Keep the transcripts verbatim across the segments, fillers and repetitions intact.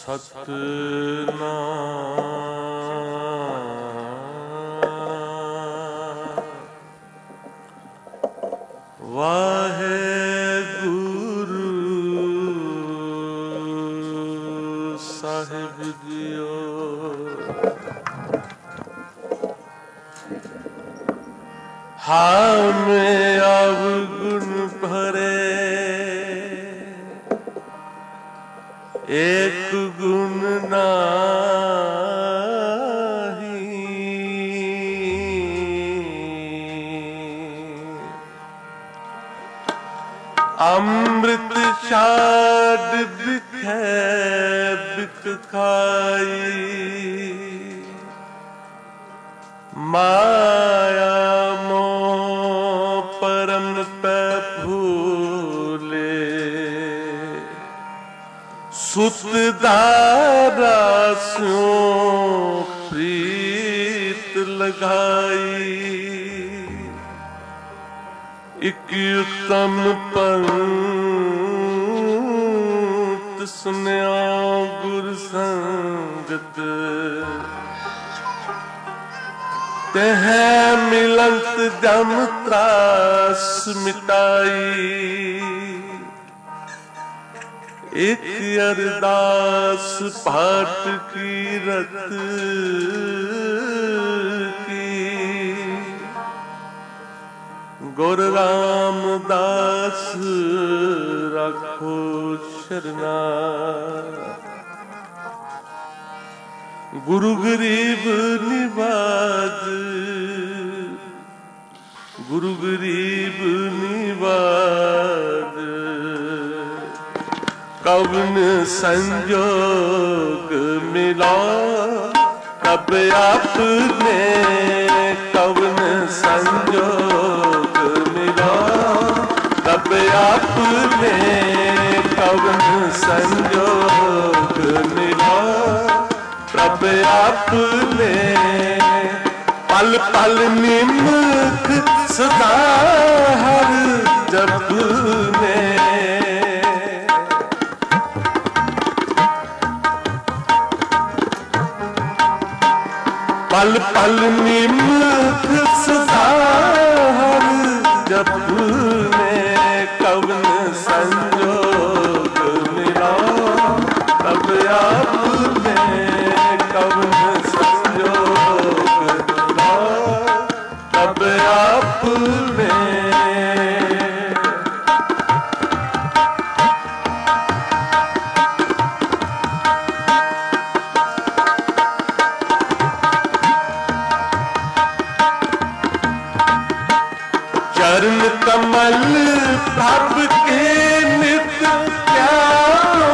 सतनाम वाहेगुरु साहिब जियो। हाँ में अवगुण भरे एक गुण नाही, अमृत छाड़ बिखे बिक खाई, माया मोह परम पे भूले, सुत दारा स्यों प्रीत लगाई, एक उत्तम पंत सुनिया गुरु संगत, तह मिलंत जम त्रास मिटाई, एक अरदास पाठ की रत की, गुरु रामदास रखो शरणा, गुरु गरीब निवाज, गुरु गरीब निवाज, कवन संजोग मिला तब आपने, कवन संजोग मिला तब आपने, कवन संजोग मिला तब आपने, पल पल निमक सदा हर जपने, पल पल निमक सदा हर जपने, कवन संजोग मिला तब आपने, कवन संजोग मिला तब आपने। चरण कमल प्रभ के नित्य प्यारो,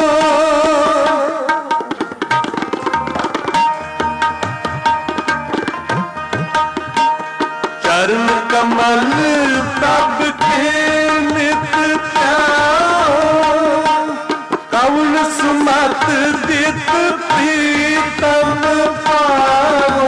चरण कमल प्रभ के नित्य प्यारो, कवन सुमत दित प्रीतम पारो,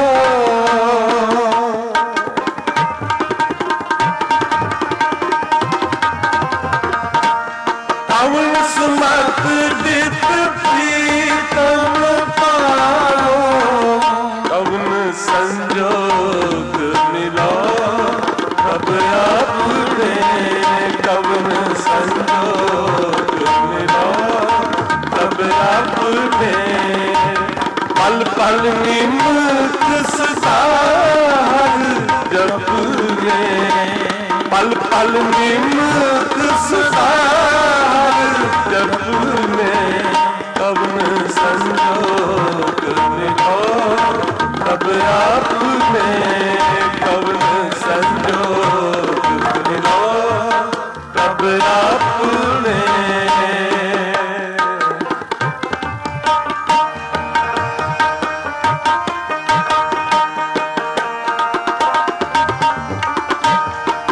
कवन सुमत दित प्रीतम पारो, कवन संजोग मिला तब आपने, कवन संजोग मिला तब आपने, पल पल निमक सदा हर जपने, पल पल निमक सदा जपने, कवन संजोग मिला तब आपने, कवन संजोग मिला तब आपने।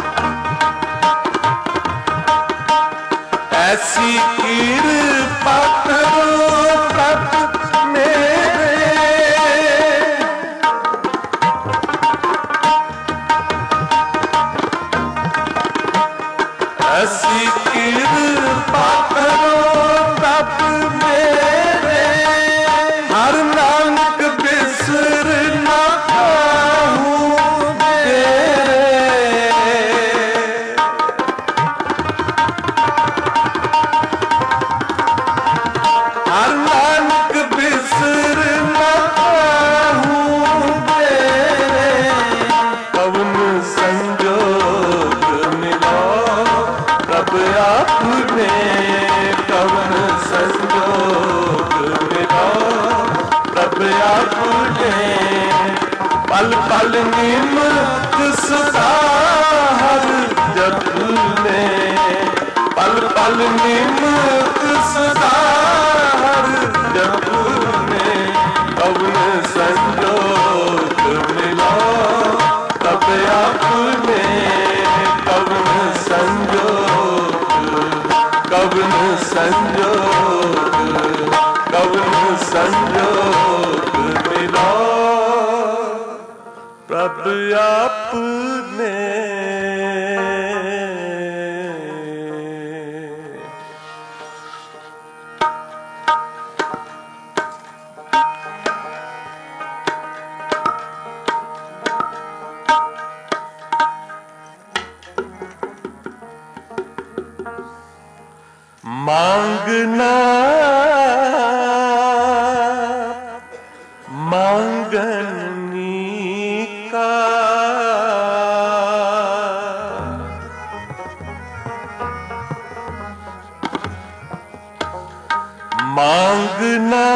ऐसी कृपा अपने पल पल निमत सदा हर जपने पल पल निमत सदा हर जपने कवन संजोग मिला तब अपने कवन संजोग कवन संजोग कवन संजोग मिला प्रभु आपने मांगना मांगनी का मांगना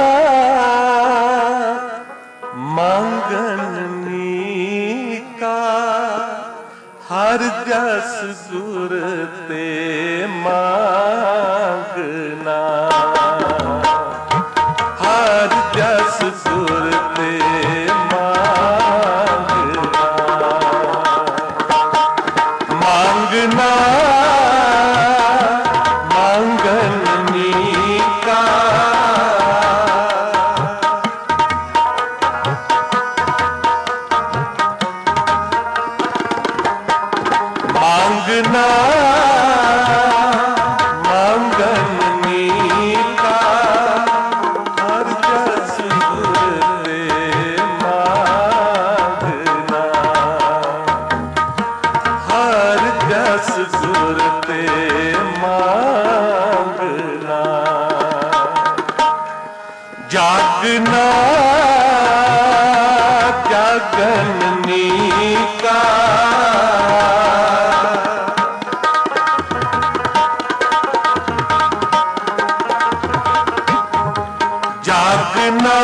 मांगनी का हर जस गुर ते मांगना हर जस गुर ते मांगना मांगना मांगनी का मांगना मांगनी का हर जस गुर ते मांगना हर जस गुर ते मांगना जागना जागनी का जागना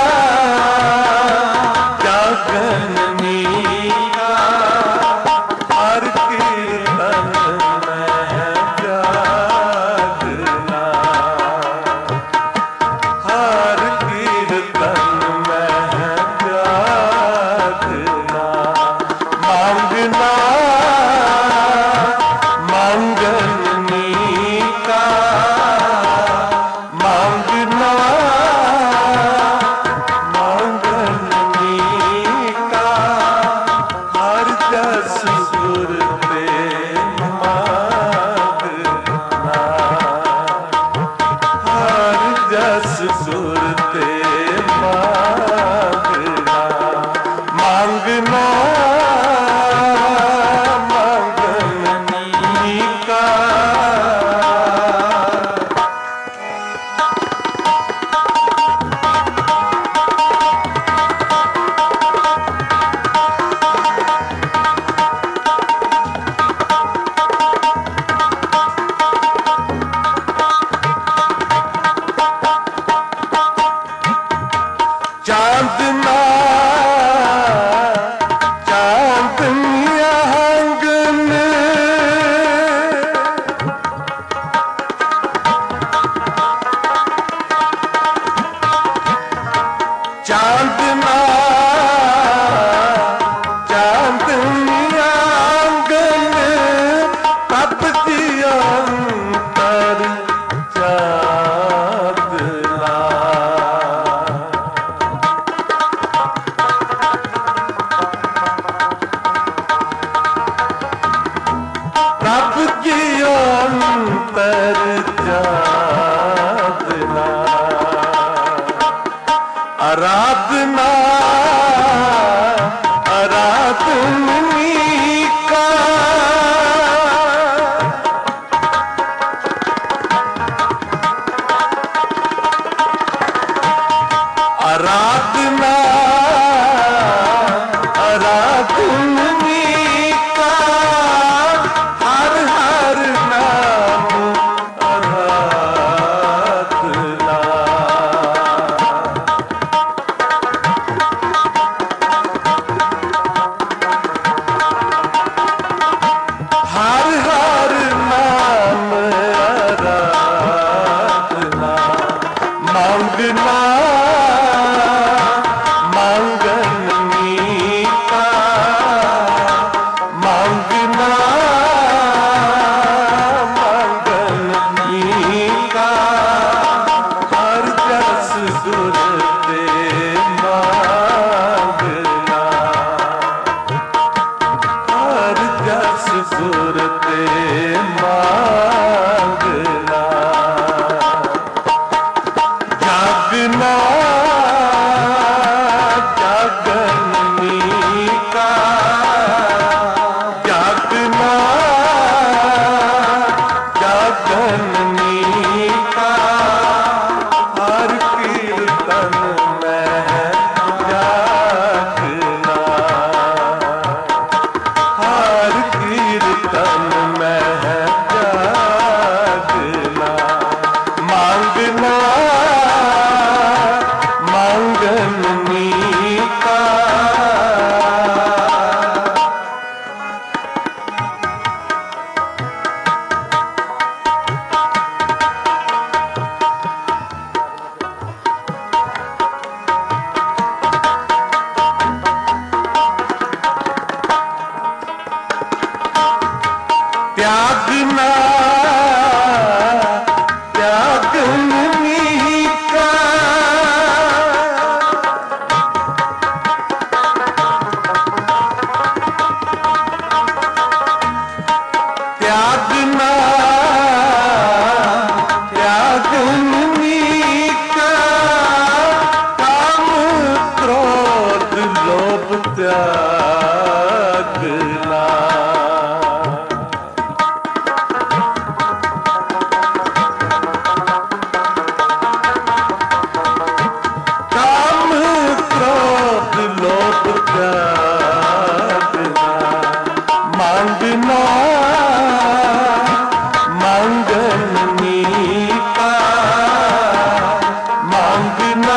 जागनी का हर कीर्तन में जागना हर कीर्तन में जागना मांगना मांगनी का मांगना सुरते मांगना मांगना मांगनी का चांदना चांदनिया आंगन चांदना चांदनिया आंगन तब दिया अंतर चांदना प्रभ की अंतर चांदना आराधना आराधनी का आराधना आराधनी का हर हर नाम आराधना मांगना मांगन मीठा, मांगना मांगन मीठा, हर जस गुर ते मांगना, हर जस गुर ते मांगना, जागना जागन मीठा, जागना जागन मीठा, हर कीर्तन में जागना, हर कीर्तन में जागना, मांगना मांगन मीठा। त्यागना त्यागन मीठा, त्यागना त्यागन मीठा, काम क्रोध लोभ त्यागना, काम क्रोध लोभ त्यागना, मांगना मांगन मीठा, मांगना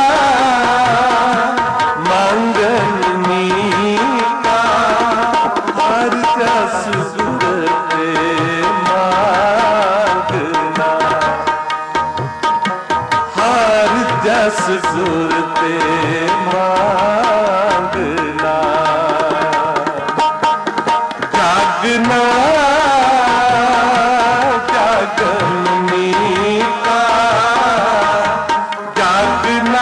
मांगन मीठा, हर जस गुर ते मांगना, हर जस गुर ते मांगना, जागना जागन मीठा, जागना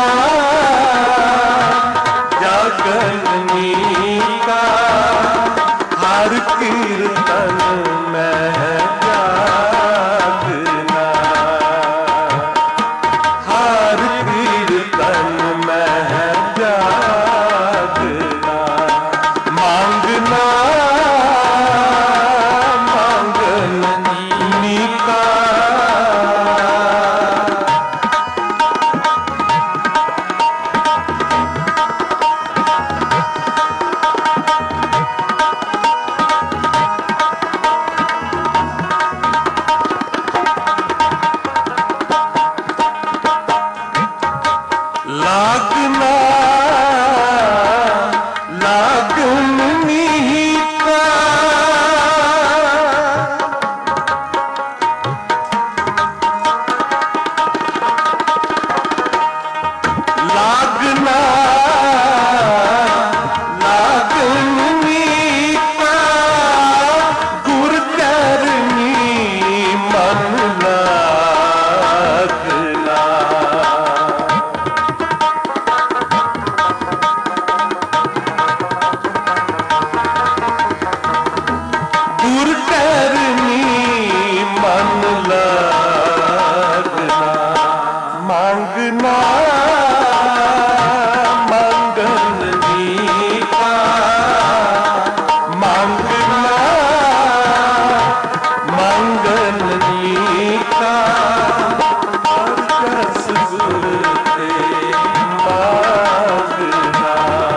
जागन मीठा, हर कीर्तन में जागना, हर कीर्तन में जागना, मांगना मांगन मीठा। लागना लागन मीठा, लागना लागन मीठा, गुर चरनी मन लागना, गुर चरनी मन लागना, मांगना मांगन मीठा, मांगना मांगन मीठा, हर जस गुर ते मांगना,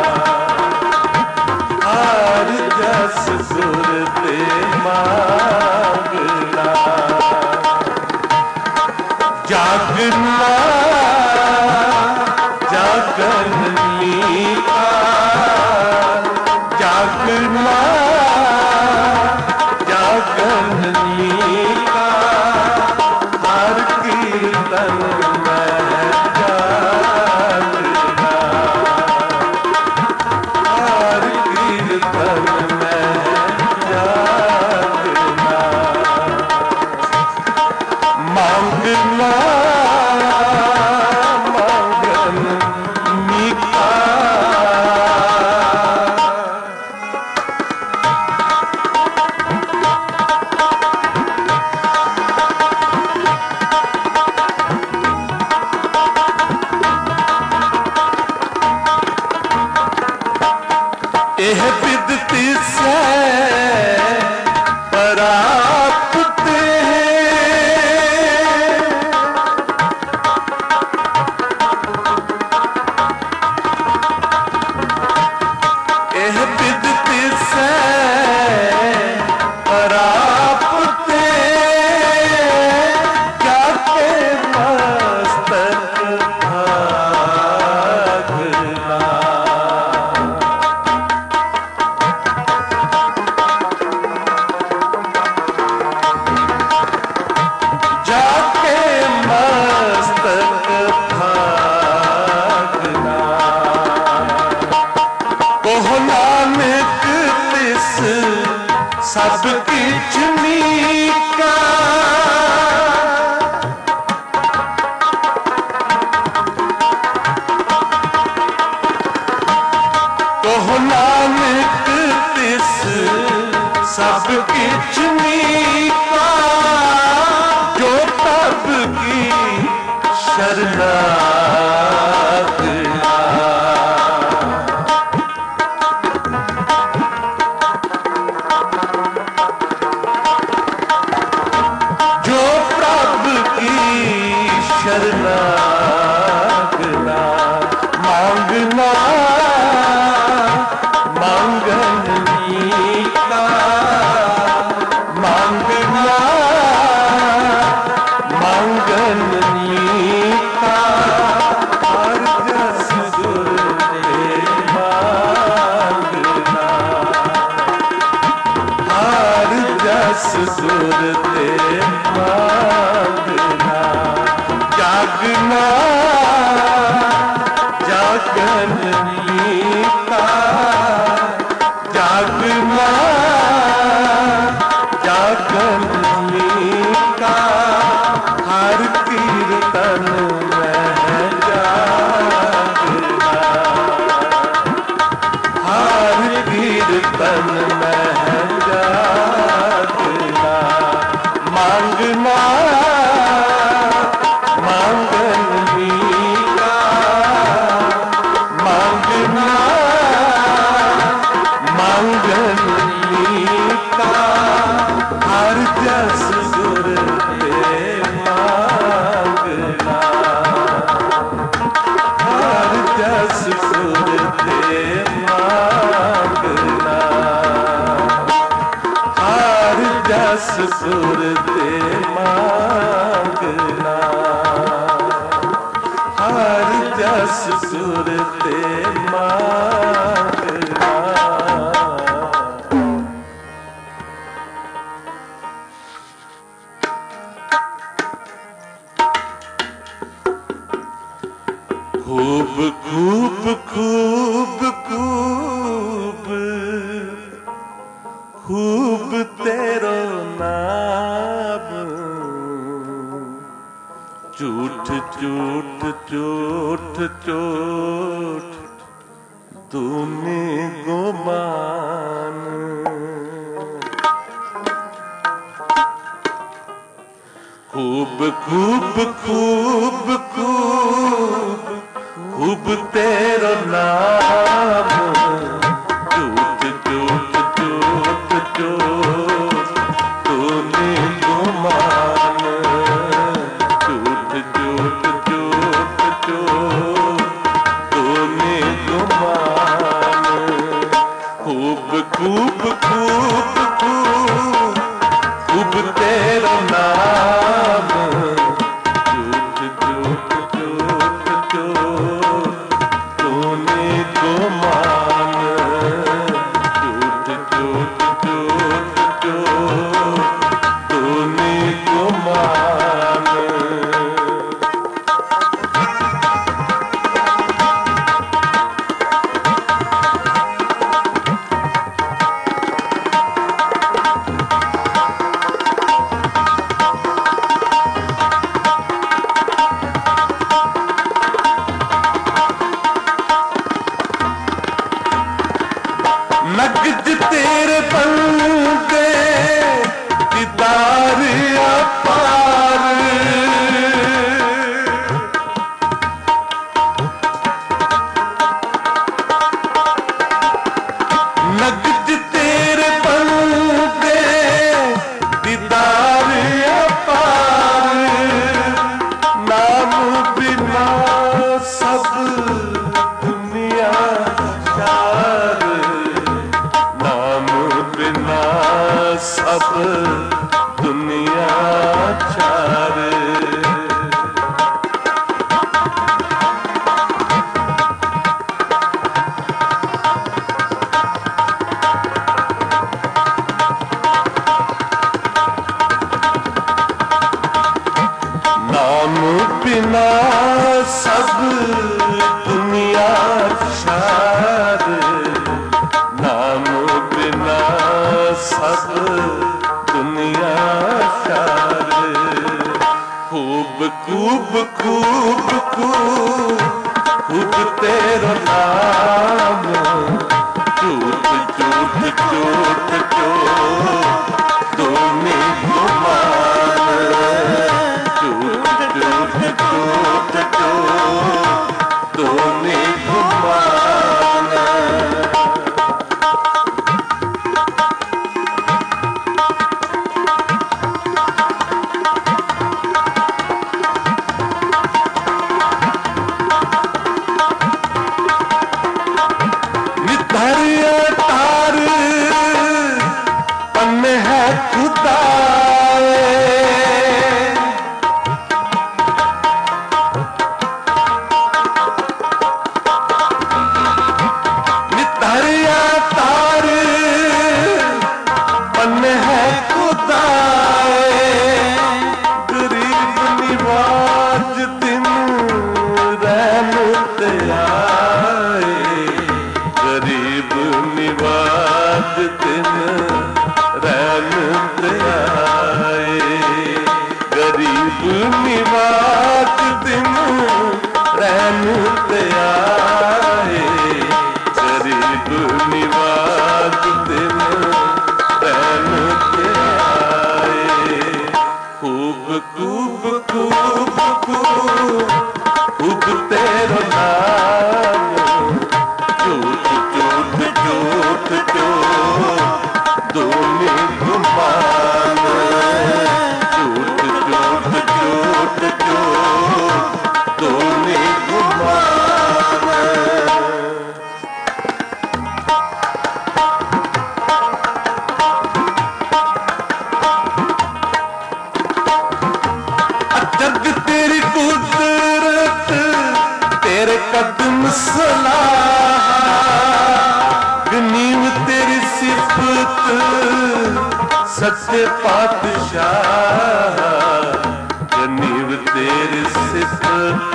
हर जस गुर ते मांगना, जागना सब किछ नीका कहो नानक तिस सब किछ नीका जो तब की शरणागता जो प्रभु की शरणागता मांगना मांगनी का मांगना मांगनी का हर जस गुर दे मांगना हर जस गुर दे मांगना जागना जागनी का जागना जागनी का हर कीर्तन में जागना हर कीर्तन में जागना मांगना मांगनी का मांगना मांगनी का हर जस गुर दे मांगना हर जस गुर दे मांगना हर जस गुर दे मांगना हर जस गुर दे मांगना खूब खूब खूब खूब खूब तेरो नाम झूठ झूठ झूठ झूठ तूने गुमान खूब खूब खूब खूब खूब तेरो नाम झूठ झूठ झूठ झूठ तूने गुमान झूठ झूठ झूठ झूठ तूने गुमान खूब खूब खूब खूब खूब तेरो नाम झूठ झूठ झूठ झूठ तूने गुमान झूठ झूठ झूठ झूठ तूने गुमान नगद तेरे बंदे दीदार अपार नगद तेरे बंदे दीदार अपार नाम बिना सब दुनिया चार बिना सब दुनिया चार नाम बिना सब दुनिया चार नाम बिना सब खूब खूब खूब तेरा नाम झूठ झूठ झूठ झूठ तूने गुमान झूठ झूठ झूठ झूठ तूने गुमान सच्चे पातशाह गनीव तेरी सिफत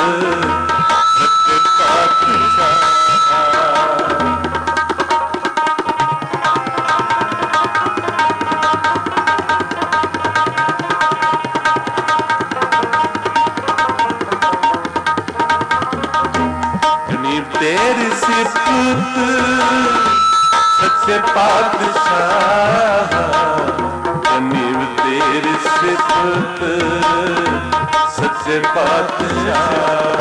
सच्चे पातशाह गनीव तेरी सिफत सच्चे पातशाह गनीव तेरी सिफत सच्चे पातशाह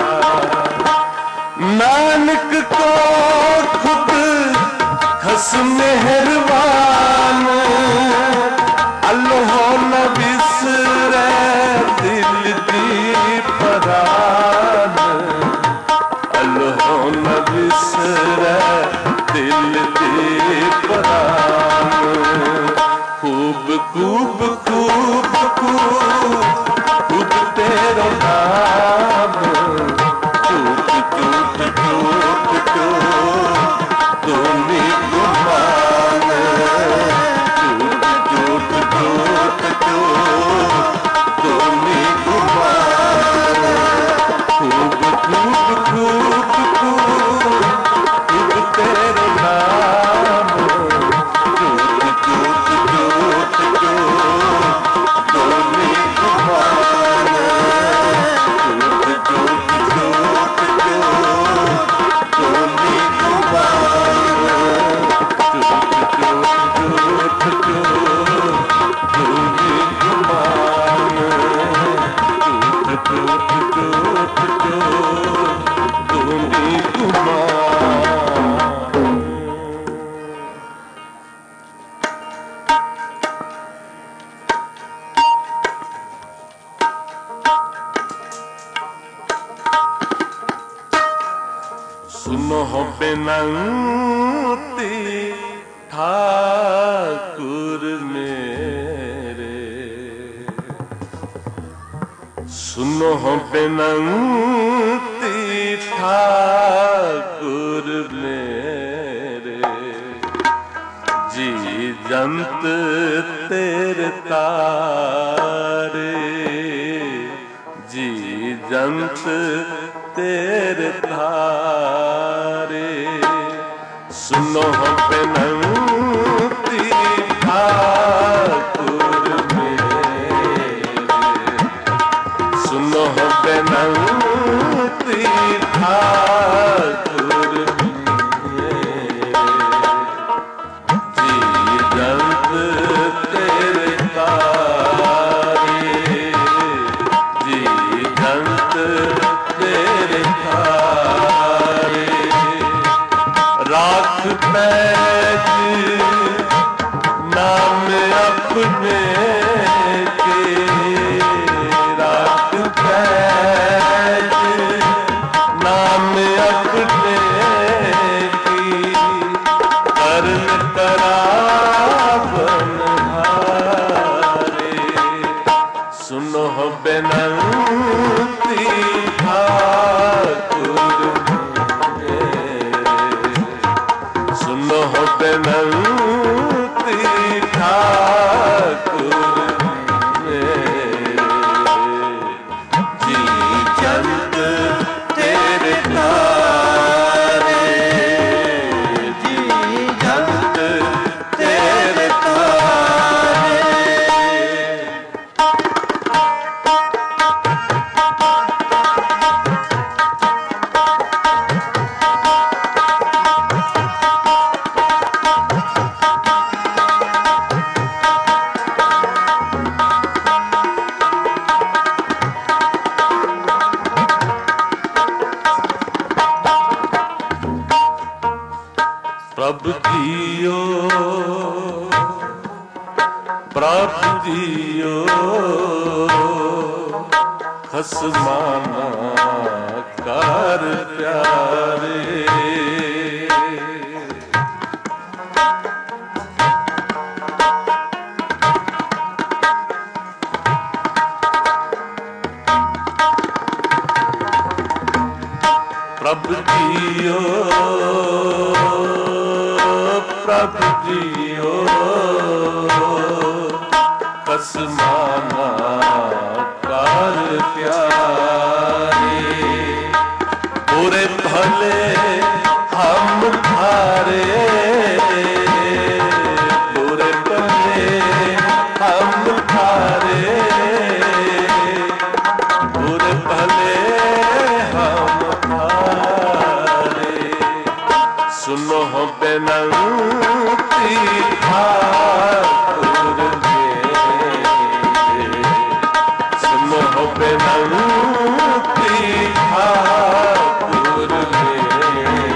नानक को खुद खस मेहरबान अल्लाह न बिसरे दिल दी परान अल्लाह न बिसरे दिल दी परान खूब खूब खूब खूब खूब तेरा नाम झूठ झूठ झूठ झूठ तूने गुमान झूठ झूठ झूठ झूठ तूने गुमान खूब खूब खूब खूब खूब तेरा नाम झूठ झूठ झूठ झूठ तूने गुमान झूठ झूठ झूठ झूठ तूने गुमान झूठ झूठ झूठ झूठ तूने गुमान झूठ झूठ झूठ झूठ तूने गुमान। सुनो बिनती ठाकुर मेरे सुनो बिनती ठाकुर मेरे जी जंत तेरे तारे जी जंत तेरे तारे सुनो बिनती ठाकुर मेरे सुनो प्रभु जियो प्रभु जियो खसमाना कर प्यारे। प्रभु जियो प्रभु जियो खसमाना कर प्यारे। बुरे भले हम थारे बुरे भले हम थारे बुरे भले हम थारे। सुनो हो बेनती ठाकुर मेरे सुनो हो बेनती ठाकुर मेरे।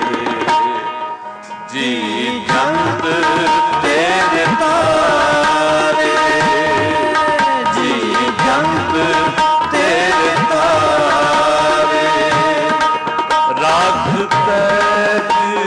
जी जंत तेरे तारे जी जंत तेरे तारे। राख तैज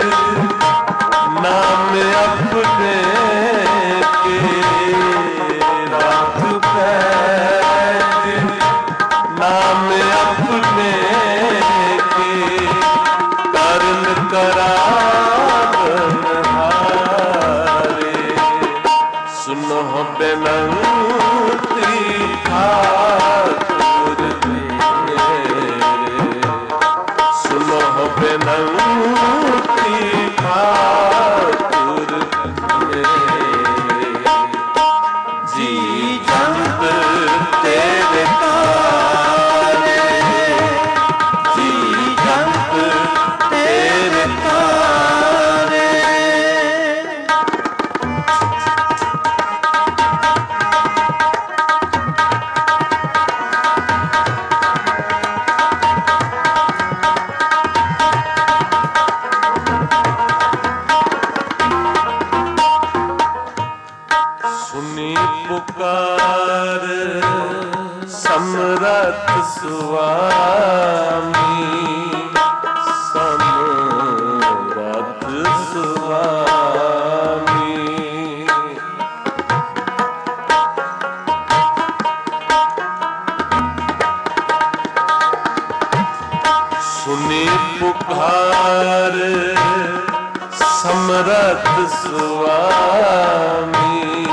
नाम अपने के राख तैज नाम अपने के करन करावन हारे। सुनो बेनती ठाकुर मेरे सुनो बेनती ठाकुर मेरे। जी जंत तेरे तारे जी जंत तेरे तारे। सुनी पुकार समरथ स्वामी समरथ स्वामी। सुनी पुकार समरथ स्वामी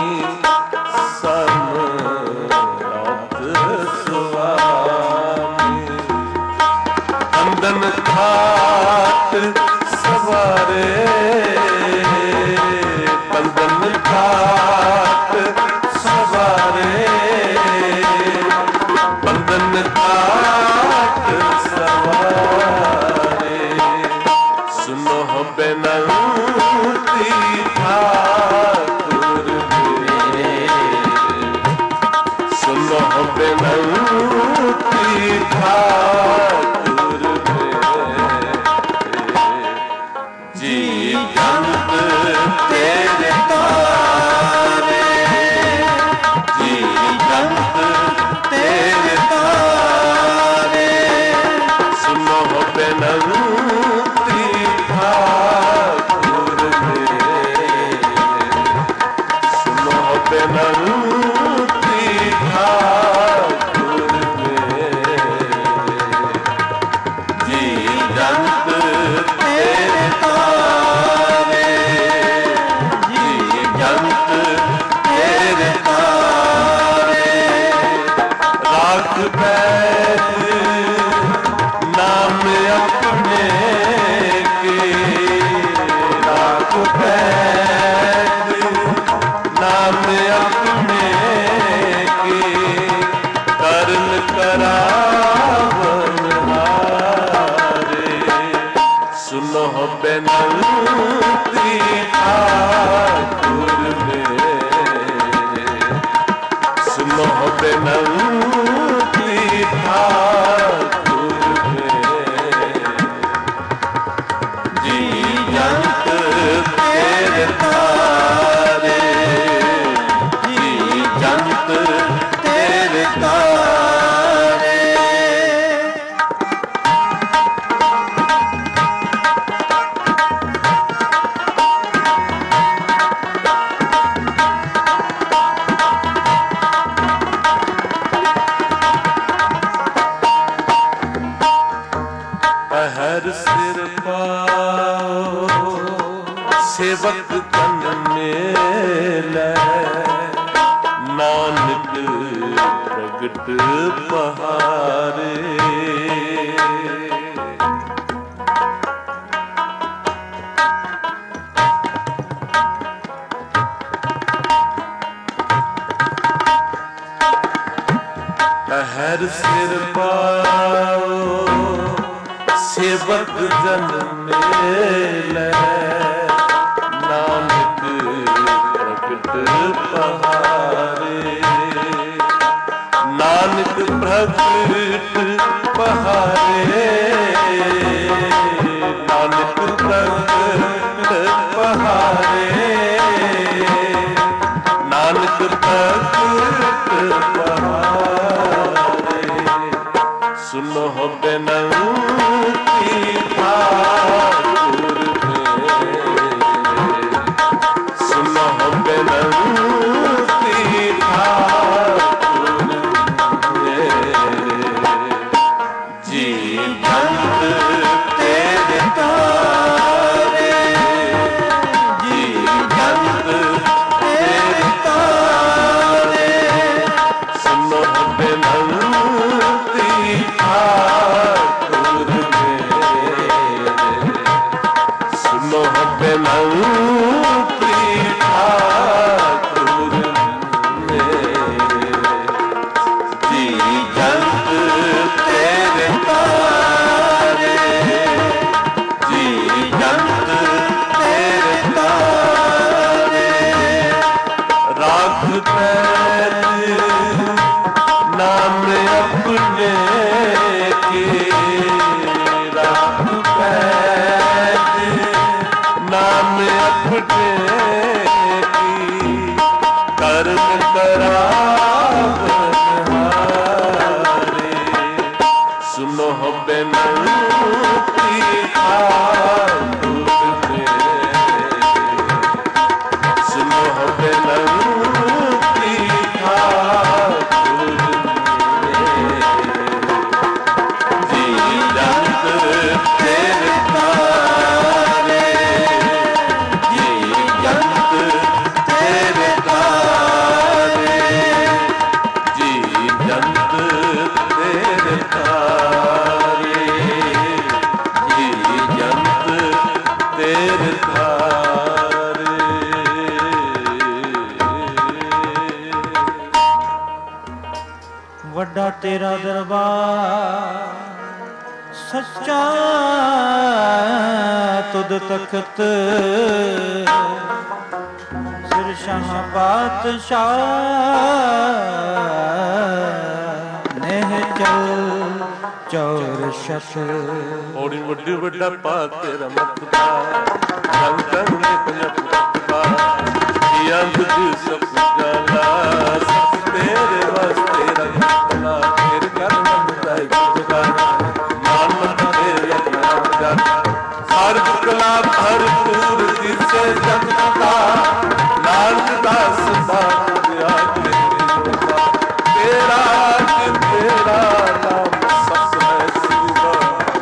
समरथ स्वामी। बंधन घाट सवारे बंधन घाट सवारे बंधन घाट सवारे। सुनो बेनती ठाकुर मेरे सुनो बेनती ठाकुर मेरे। जी जंत तेरे तारे जी जंत तेरे तारे। सुनो बेनती ठाकुर मेरे सुनो बेनती ठाकुर मेरे। जी जंत तेरे तारे जी जंत तेरे तारे। राख बैठ नाम अपने के राख बैठ नाम अपने के करन करावन हारे। सुनो बेनती ठाकुर मेरे सुनो बेनती ठाकुर मेरे। जी जंत हर सिर पाओ सेवक तन मेलै, नानक प्रगट पहारे। हर सिर पाओ सेवक जन मेलै, नानक प्रगट पहारे। नानक प्रगट पहारे, नानक प्रगट पहारे, नानक प्रगट पहारे। सुनो बिनती ठाकुर मेरे, सुनो बिनती ठाकुर मेरे। जी जंत तेरे तारे, जी जंत तेरे तारे। सुनो बिनती ठाकुर मेरे, सुनो बिनती ठाकुर मेरे। जी जंत तेरे तारे, जी जंत तेरे तारे। राख पैर नाम अपने के, राख पैर नाम अपने की। कर्म करावनहारे, सुनो बिनती ठाकुर मेरे, सुनो बिनती ठाकुर मेरे। जी जंत तेरे तारे, जी जंत तेरे तारे, जी जंत तेरे तारे, जी जंत तेरे तारे। ਵੱਡਾ ਤੇਰਾ ਦਰਬਾਰ ਸੱਚਾ ਤੁਧ ਤਖਤ, ਸਿਰ ਸ਼ਾਹ ਪਾਤਸ਼ਾਹ ਨਹਿ ਚਲ ਚੌਰ ਸ਼ਤ। ਔੜੀ ਵੱਡੀ ਵੱਡਾ ਪਾ ਤੇਰਾ ਮਤਬਾ, ਰੰਗ ਰੰਗ ਪੰਜਾਬਾ। ਜੀਆਂ ਬੁੱਝ ਸਭ ਜਾਣਾ, ਸਭ ਤੇਰੇ ਵਾਸਤੇ ਰੱਖਣਾ। ਤੇਰੇ ਘਰ ਮੰਦਾ ਇੱਕ ਜਗਾਨਾ, ਮਾਨ ਮਤਾ ਤੇਰੇ ਆਪਣਾ ਜਾਨਾ। ਹਰ ਕਲਾ ਭਰਪੂਰ ਜਿਸੇ ਜਗਤਾ, ਨਾਨਕ ਦਾਸ ਬਾਤ ਆਗ ਤੇਰਾ ਕਿ ਤੇਰਾ ਨਾਮ ਸਤ ਹੈ ਸਿਵਾ।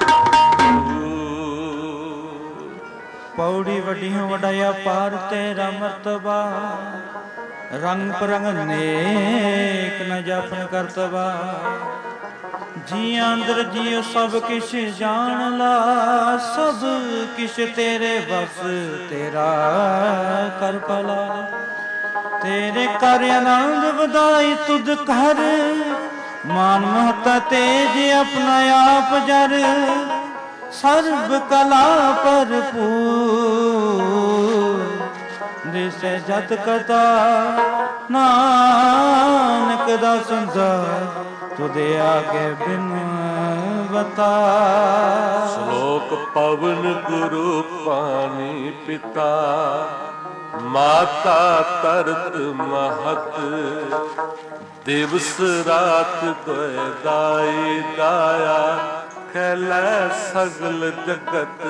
ਪੌੜੀ ਵੱਡੀਆਂ ਵਡਾਇਆ ਪਾਰ ਤੇਰਾ ਮਰਤਬਾ, ਰੰਗ ਪਰੰਗ ਨੇਕ ਨ ਜਾਪਨ ਕਰਤਬਾ। ਜੀ ਅੰਦਰ ਜੀਉ ਸਭ ਕਿਛ ਜਾਣ ਲਾ, ਸਭ ਕਿਛ ਤੇਰੇ ਬਸ ਤੇਰਾ ਕਰ ਭਲਾ। ਤੇਰੇ ਕਰ ਆਨੰਦ ਵਧਾਈ ਤੁਧ ਕਰ, ਮਾਨ ਮਹਤਾ ਤੇਜ ਆਪਣਾ ਆਪ ਜਰ। ਸਰਬ ਕਲਾ ਭਰਪੂਰ ਦਿਸੈ ਜਤ ਕਤਾ, ਨਾਨਕ ਦਾ ਸੰਸਾਰ ਤੁਦੇ ਆਗੇ ਬਿਨ ਬਤਾ। ਸ਼ਲੋਕ ਪਵਨ ਗੁਰੂ ਪਾਣੀ ਪਿਤਾ, ਮਾਤਾ ਤਰਤ ਮਹਤ। ਦਿਵਸ ਰਾਤ ਕੋਇ ਦਾਈ ਦਾਇਆ, ਖੈਲੈ ਸਗਲ ਜਗਤ।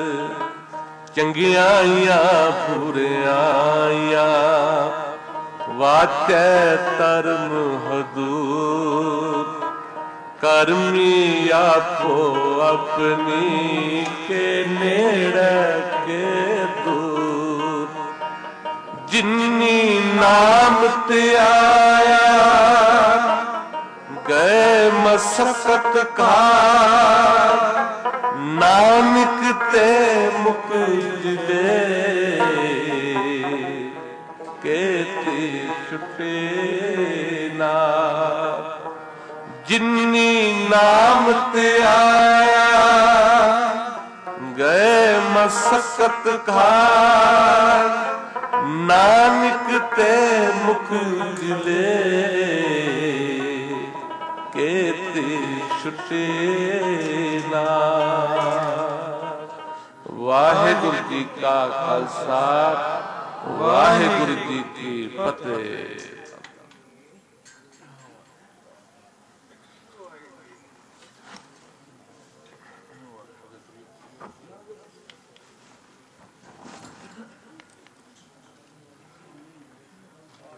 ਚੰਗਿਆਈਆਂ ਬੁਰਿਆਈਆਂ, ਵਾਚੈ ਧਰਮ ਹਦੂਰ। ਕਰਮੀ ਆਪੋ ਆਪਣੀ ਕੇ ਨੇੜੇ ਕੇ ਦੂਰ। ਜਿਨੀ ਨਾਮ ਤੇ ਆਇਆ ਗਏ ਮਸਕਤ ਕਾਰ। ਨਾਨਕ ਤੇ ਮੁਕ ਜਲੇ ਕੇਤੀ ਛੁਟੇ ਨਾ। ਜਿਨੀ ਨਾਮ ਤੇ ਆਇਆ ਗਏ ਮਸਕਤ ਕਾਰ। ਨਾਨਕ ਤੇ ਮੁਖ ਜਲੇ ਕੇਤੀ ਛੁਟੇ ਨਾ। ਵਾਹਿਗੁਰੂ ਜੀ ਕਾ ਖਾਲਸਾ, ਵਾਹਿਗੁਰੂ ਜੀ ਕੀ ਫਤਿਹ।